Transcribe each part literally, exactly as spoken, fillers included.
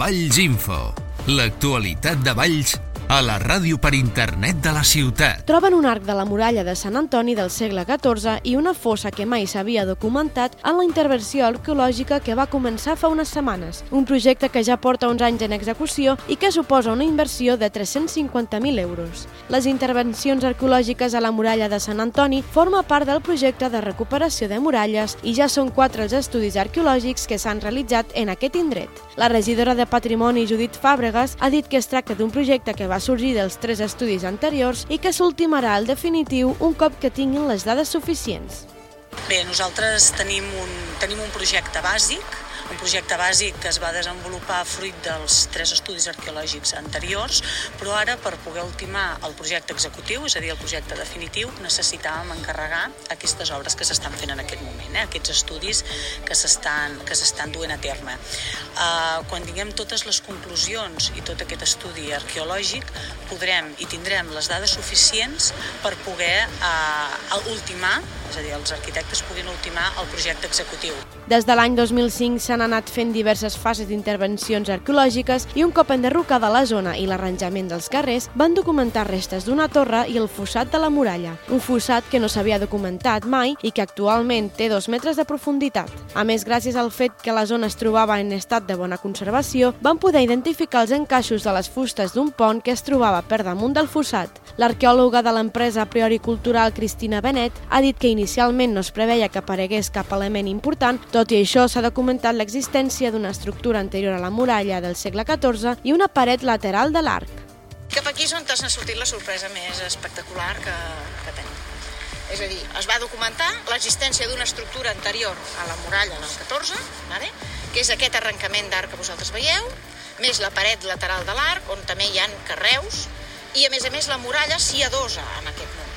Valls Info. L'actualitat de Valls a la ràdio per internet de la ciutat. Troben un arc de la muralla de Sant Antoni del segle catorze i una fossa que mai s'havia documentat en la intervenció arqueològica que va començar fa unes setmanes. Un projecte que ja porta uns anys en execució i que suposa una inversió de tres-cents cinquanta mil euros. Les intervencions arqueològiques a la muralla de Sant Antoni forma part del projecte de recuperació de muralles i ja són quatre els estudis arqueològics que s'han realitzat en aquest indret. La regidora de Patrimoni, Judit Fàbregas, ha dit que es tracta d'un projecte que va sorgir dels tres estudis anteriors i que s'ultimarà al definitiu un cop que tinguin les dades suficients. Bé, nosaltres tenim un, tenim un projecte bàsic, un projecte bàsic que es va desenvolupar fruit dels tres estudis arqueològics anteriors, però ara per poder ultimar el projecte executiu, és a dir, el projecte definitiu, necessitàvem encarregar aquestes obres que s'estan fent en aquest moment, eh? aquests estudis que s'estan que s'estan duent a terme. Uh, quan tinguem totes les conclusions i tot aquest estudi arqueològic, podrem i tindrem les dades suficients per poder uh, ultimar, és a dir, els arquitectes puguin ultimar el projecte executiu. Des de l'any dos mil cinc s'han anat fent diverses fases d'intervencions arqueològiques i un cop enderrocada la zona i l'arranjament dels carrers, van documentar restes d'una torre i el fossat de la muralla, un fossat que no s'havia documentat mai i que actualment té dos metres de profunditat. A més, gràcies al fet que la zona es trobava en estat de bona conservació, van poder identificar els encaixos de les fustes d'un pont que es trobava per damunt del fossat. L'arqueòloga de l'empresa a priori cultural Cristina Benet ha dit que inicialment no es preveia que aparegués cap element important, tot i això s'ha documentat l'existència d'una estructura anterior a la muralla del segle catorze i una paret lateral de l'arc. Cap aquí és on t'ha sortit la sorpresa més espectacular que, que tenim. És a dir, es va documentar l'existència d'una estructura anterior a la muralla del catorze, vale? Que és aquest arrencament d'arc que vosaltres veieu, més la paret lateral de l'arc, on també hi ha carreus, i a més a més la muralla s'hi adosa en aquest mur.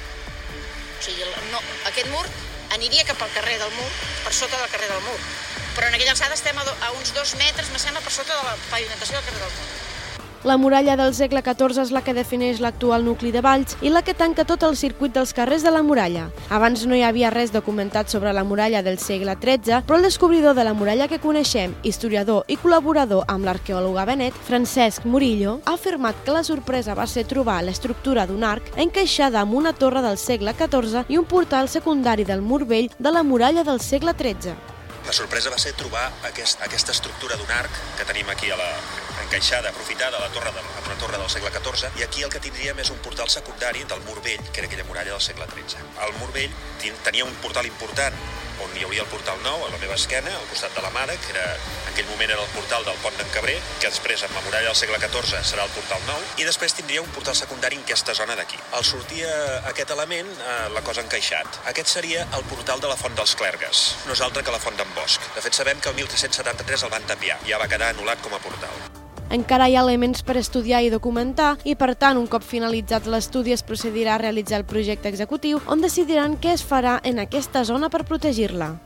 O sigui, no, aquest mur aniria cap al carrer del mur, per sota del carrer del mur, però en aquella alçada estem a, do, a uns dos metres, me sembla, per sota de la pavimentació del carrer del mur. La muralla del segle catorze és la que defineix l'actual nucli de Valls i la que tanca tot el circuit dels carrers de la muralla. Abans no hi havia res documentat sobre la muralla del segle tretze, però el descobridor de la muralla que coneixem, historiador i col·laborador amb l'arqueòloga Benet, Francesc Murillo, ha afirmat que la sorpresa va ser trobar l'estructura d'un arc encaixada amb una torre del segle catorze i un portal secundari del mur vell de la muralla del segle tretze. La sorpresa va ser trobar aquest, aquesta estructura d'un arc que tenim aquí a la encaixada, aprofitada a la torre de, a una torre del segle catorze, i aquí el que tindríem és un portal secundari del mur vell, que era aquella muralla del segle tretze. El mur vell tenia un portal important on hi hauria el portal nou, a la meva esquena, al costat de la mare, que era, en aquell moment era el portal del pont d'en Cabrer, que després amb la muralla del segle catorze serà el portal nou, i després tindria un portal secundari en aquesta zona d'aquí. Al sortir aquest element, eh, la cosa ha encaixat. Aquest seria el portal de la Font dels Clergues, no és altre que la Font d'en Bosch. De fet, sabem que el mil tres-cents setanta-tres el van tapiar, ja va quedar anul·lat com a portal. Encara hi ha elements per estudiar i documentar i, per tant, un cop finalitzat l'estudi es procedirà a realitzar el projecte executiu on decidiran què es farà en aquesta zona per protegir-la.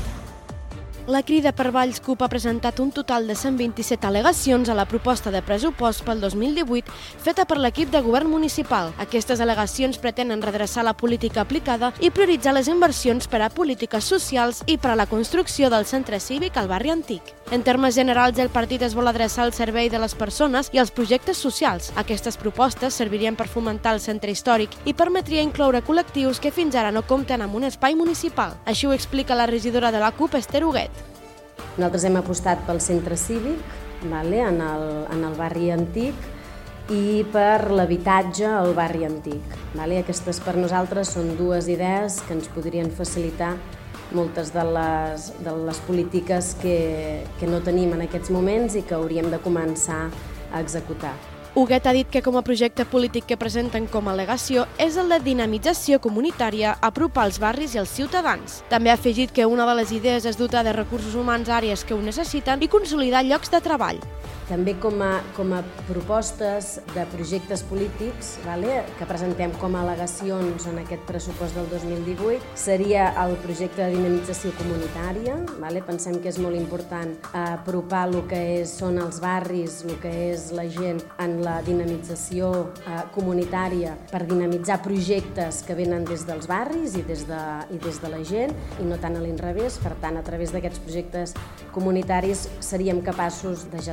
La Crida per Valls CUP ha presentat un total de cent vint-i-set al·legacions a la proposta de pressupost pel dos mil divuit feta per l'equip de govern municipal. Aquestes al·legacions pretenen redreçar la política aplicada i prioritzar les inversions per a polítiques socials i per a la construcció del centre cívic al barri antic. En termes generals, el partit es vol adreçar al servei de les persones i als projectes socials. Aquestes propostes servirien per fomentar el centre històric i permetria incloure col·lectius que fins ara no compten amb un espai municipal. Així ho explica la regidora de la CUP, Esther Huguet. Nosaltres hem apostat pel centre cívic, vale, en, el, en el barri antic, i per l'habitatge al barri antic. Vale? Aquestes per nosaltres són dues idees que ens podrien facilitar moltes de les, de les polítiques que, que no tenim en aquests moments i que hauríem de començar a executar. Huguet ha dit que com a projecte polític que presenten com a al·legació és el de dinamització comunitària, apropar els barris i els ciutadans. També ha afegit que una de les idees és dotar de recursos humans àrees que ho necessiten i consolidar llocs de treball. També com a, com a propostes de projectes polítics, vale, que presentem com a al·legacions en aquest pressupost del dos mil divuit, seria el projecte de dinamització comunitària. Vale? Pensem que és molt important apropar el que és, són els barris, el que és la gent en la dinamització eh, comunitària per dinamitzar projectes que venen des dels barris i des de, i des de la gent i no tant a l'inrevés. Per tant, a través d'aquests projectes comunitaris seríem capaços de gestar-ho.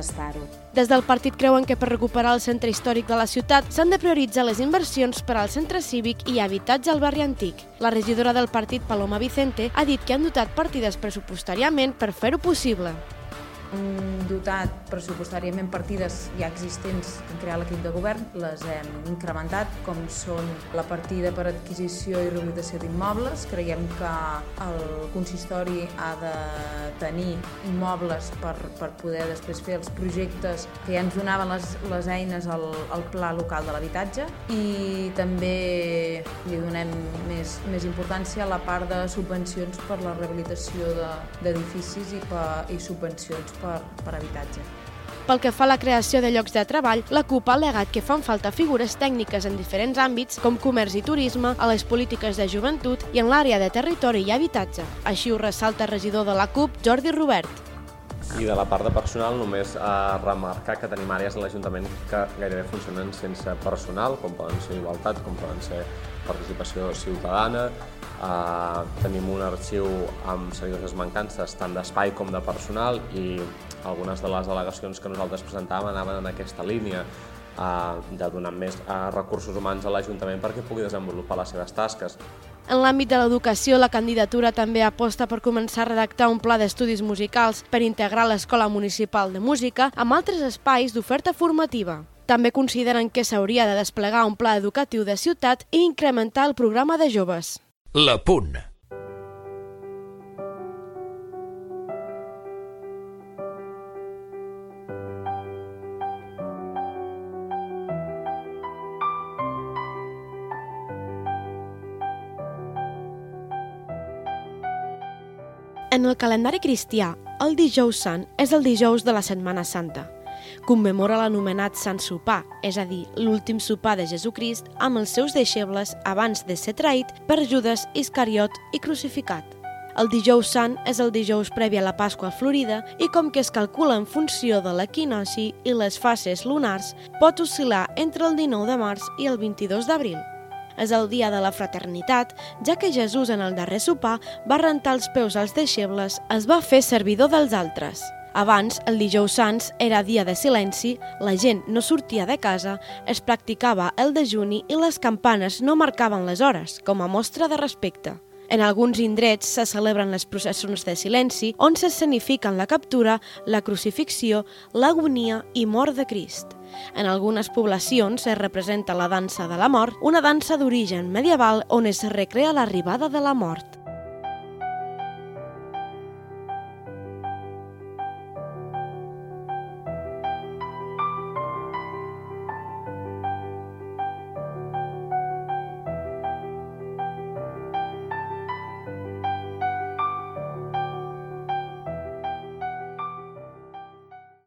Des del partit creuen que per recuperar el centre històric de la ciutat s'han de prioritzar les inversions per al centre cívic i habitatge al barri antic. La regidora del partit, Paloma Vicente, ha dit que han dotat partides pressupostàriament per fer-ho possible. Hem dotat pressupostàriament partides ja existents en crear l'equip de govern, les hem incrementat, com són la partida per adquisició i rehabilitació d'immobles. Creiem que el consistori ha de tenir immobles per, per poder després fer els projectes que ja ens donaven les, les eines al, al pla local de l'habitatge, i també li donem més, més importància a la part de subvencions per la rehabilitació d'edificis i, per, i subvencions Per, per habitatge. Pel que fa a la creació de llocs de treball, la CUP ha al·legat que fan falta figures tècniques en diferents àmbits, com comerç i turisme, a les polítiques de joventut i en l'àrea de territori i habitatge. Així ho ressalta el regidor de la CUP, Jordi Robert. I de la part de personal, només a remarcar que tenim àrees a l'Ajuntament que gairebé funcionen sense personal, com poden ser igualtat, com poden ser participació ciutadana. Uh, tenim un arxiu amb serioses mancances tant d'espai com de personal, i algunes de les al·legacions que nosaltres presentàvem anaven en aquesta línia uh, de donar més uh, recursos humans a l'Ajuntament perquè pugui desenvolupar les seves tasques. En l'àmbit de l'educació, la candidatura també aposta per començar a redactar un pla d'estudis musicals per integrar l'Escola Municipal de Música amb altres espais d'oferta formativa. També consideren que s'hauria de desplegar un pla educatiu de ciutat i incrementar el programa de joves. La Punt. En el calendari cristià, el dijous sant és el dijous de la Setmana Santa. Commemora l'anomenat Sant Sopar, és a dir, l'últim sopar de Jesucrist amb els seus deixebles abans de ser traït per Judes Iscariot i crucificat. El dijous sant és el dijous previ a la Pasqua Florida i, com que es calcula en funció de l'equinocci i les fases lunars, pot oscil·lar entre el dinou de març i el vint-i-dos d'abril. És el dia de la fraternitat, ja que Jesús en el darrer sopar va rentar els peus als deixebles, es va fer servidor dels altres. Abans, el dijous sant era dia de silenci, la gent no sortia de casa, es practicava el dejuni i les campanes no marcaven les hores, com a mostra de respecte. En alguns indrets se celebren les processons de silenci, on s'escenifiquen la captura, la crucifixió, l'agonia i mort de Crist. En algunes poblacions es representa la dansa de la mort, una dansa d'origen medieval on es recrea l'arribada de la mort.